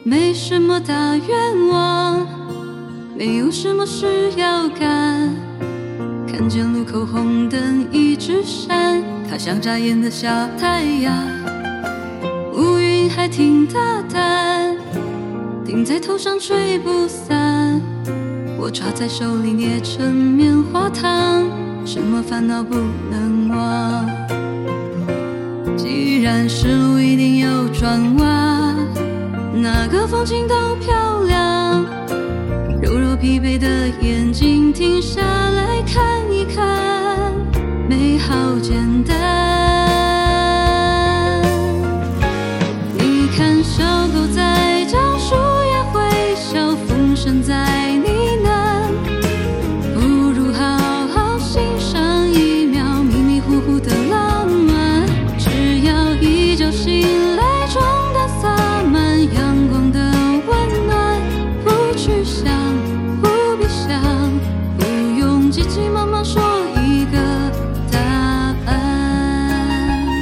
没什么大愿望，没有什么事要干。看见路口红灯一直闪，它像眨眼的小太阳。乌云还挺大胆，顶在头上吹不散。我抓在手里捏成棉花糖，什么烦恼不能忘。既然是路一定有转弯，哪个风景都漂亮。揉揉疲惫的眼睛，停下来看一看，美好简单。你看小狗在叫，树叶会笑，风声在呢喃，不如好好欣赏一秒迷迷糊糊的浪漫。只要一觉醒来，妆单洒满阳光的温暖，不去想，不必想，不用急急忙忙说一个答案。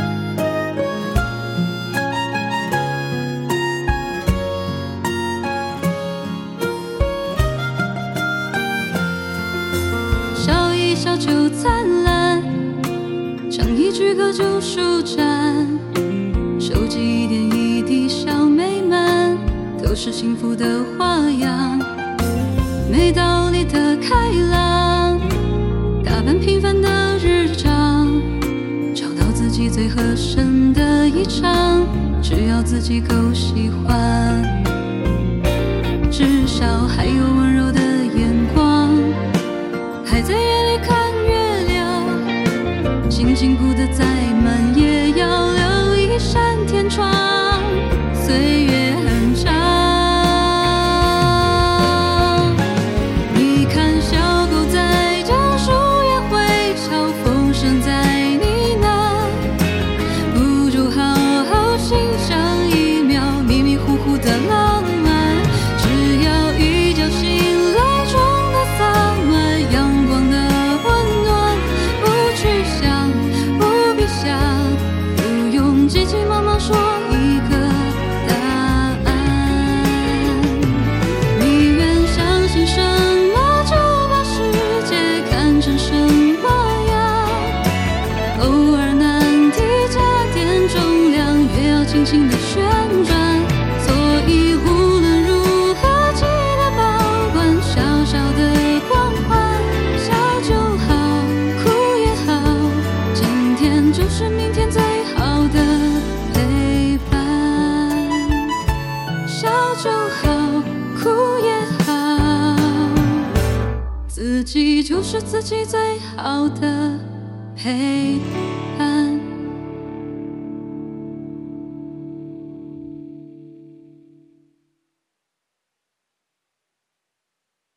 笑一笑就灿烂，唱一句歌就舒展，收集一点一滴小美满，都是幸福的花样。没道理的开朗，打扮平凡的日常，找到自己最合身的衣裳，只要自己够喜欢。至少还有温柔的眼光，还在夜里看月亮，星星哭得再慢也要留一扇天窗。岁月很长，你看小狗在叫，树叶会笑，风声在呢喃，不如好好欣赏一秒迷迷糊糊的浪漫。只要一觉醒来，妆单洒满阳光的温暖，不去想，不必想，不用急急忙忙说一个答案。你愿相信什么，就把世界看成什么样。偶尔难题加点重量，越要轻轻地旋转。所以无论如何，记得保管小小的光环。笑就好，哭也好，今天就是明天最好的陪伴。笑就好，哭也好，自己就是自己最好的陪伴。